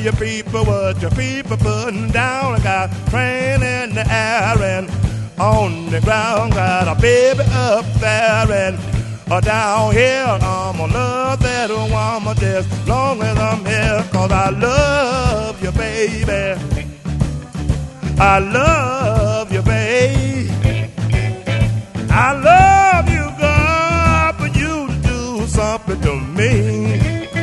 you people, what you people putting down? I got train in the air and on the ground. Got a baby up there and down here. I'm gonna love that woman just as long as I'm here. 'Cause I love you, baby. I love you, babe. I love you, God, but you do something to me.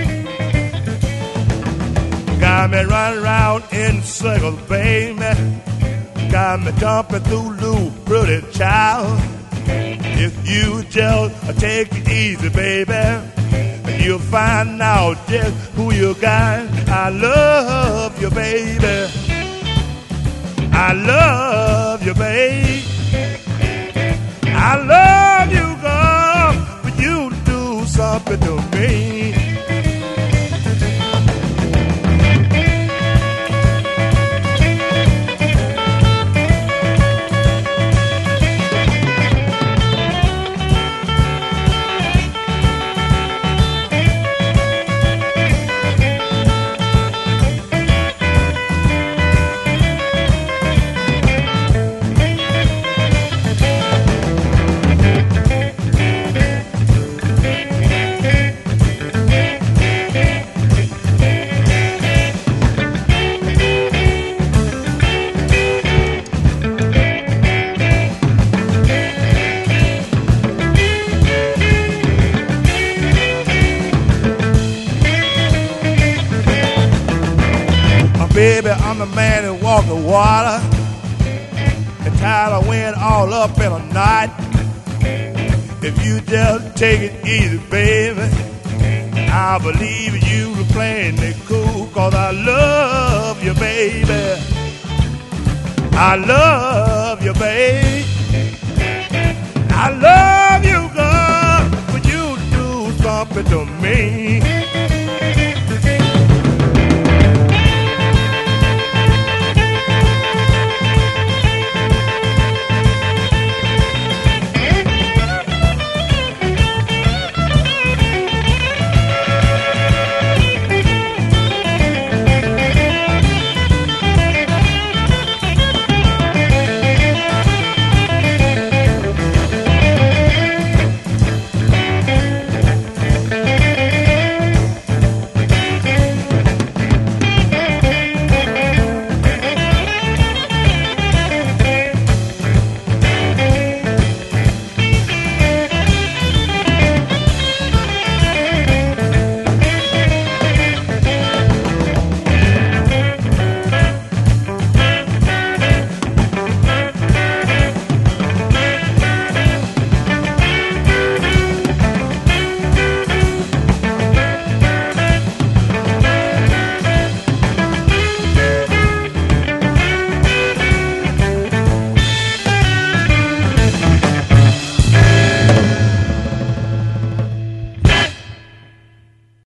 Got me running around in circles, baby. Got me jumping through loop, pretty child. If you just take it easy, baby, you'll find out just who you got. I love you, baby. I love you, babe. I love you, girl, but you do something to me. Baby, I'm the man who walk the water and tired of wind all up in a knot. If you just take it easy, baby, I believe you playing it cool. 'Cause I love you, baby. I love you, babe. I love you, girl, but you do something to me.